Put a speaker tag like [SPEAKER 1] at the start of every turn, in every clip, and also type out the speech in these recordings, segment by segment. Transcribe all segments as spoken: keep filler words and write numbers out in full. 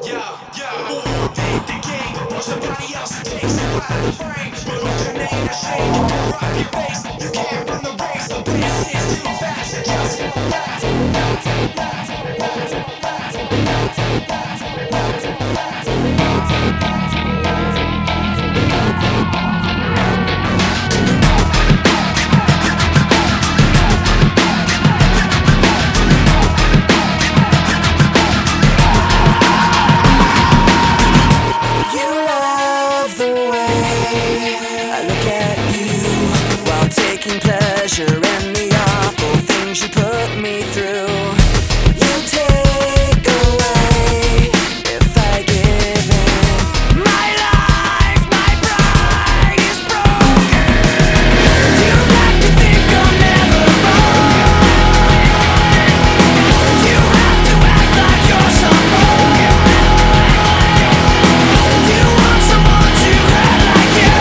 [SPEAKER 1] Yeah, yeah. Or did the game before somebody else takes you out of the frame? But what's your name? That shame can cover up your face. You can't run the race. The pace is too fast. It just won't last.
[SPEAKER 2] You love the way I look at you while taking pleasure in the awful things you put me through. You take away if I give in. My life, my pride is broken. You like to think I'll never run. You have to act like you're someone. You want someone to hurt like you.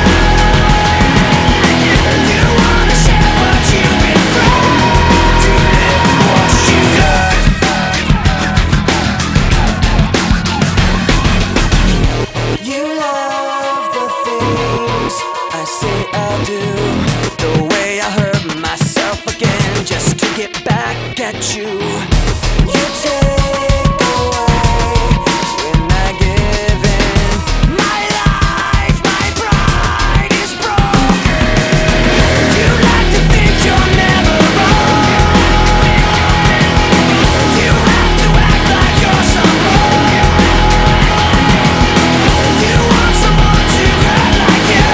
[SPEAKER 2] You wanna share what you've been through. To live what you learned. You love the things I say I'll do. The way I hurt myself again just to get back at you. You take away when I give in. My life, my pride is broken. You like to think you'll never run. You have to act like you're someone. You want someone to hurt like you.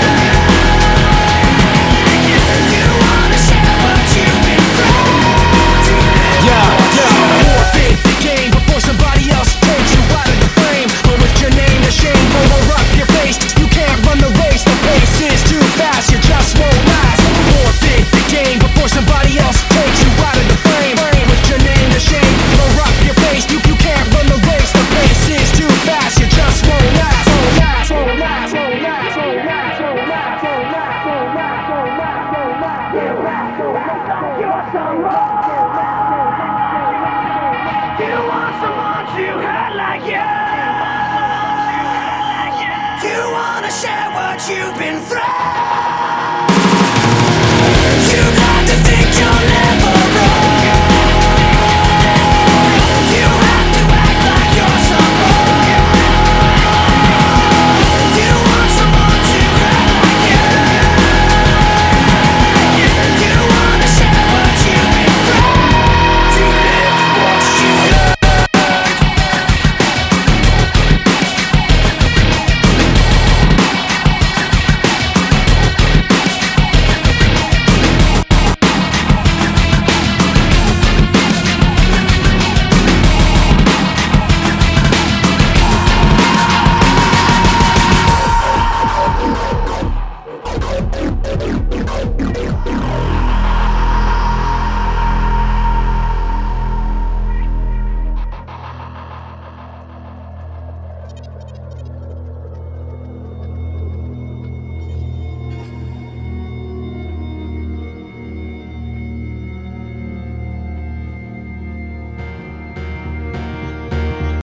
[SPEAKER 2] You wanna share what you've been through.
[SPEAKER 1] Yeah, yeah. Forfeit the game before somebody else takes you out of the frame. But with your name to shame, roll up your face. You can't run the race, the pace is too fast. You just won't last. Forfeit the game before somebody else takes you out of the frame. With your name to shame, roll up your face. You you can't run the race, the pace is too fast. You just won't last. Won't last. Won't last. Won't last. Won't last. Won't last. Won't last. Won't last. Won't last. Won't last. You have to act like you're someone. You want someone to hurt like you. You wanna share what you've been through.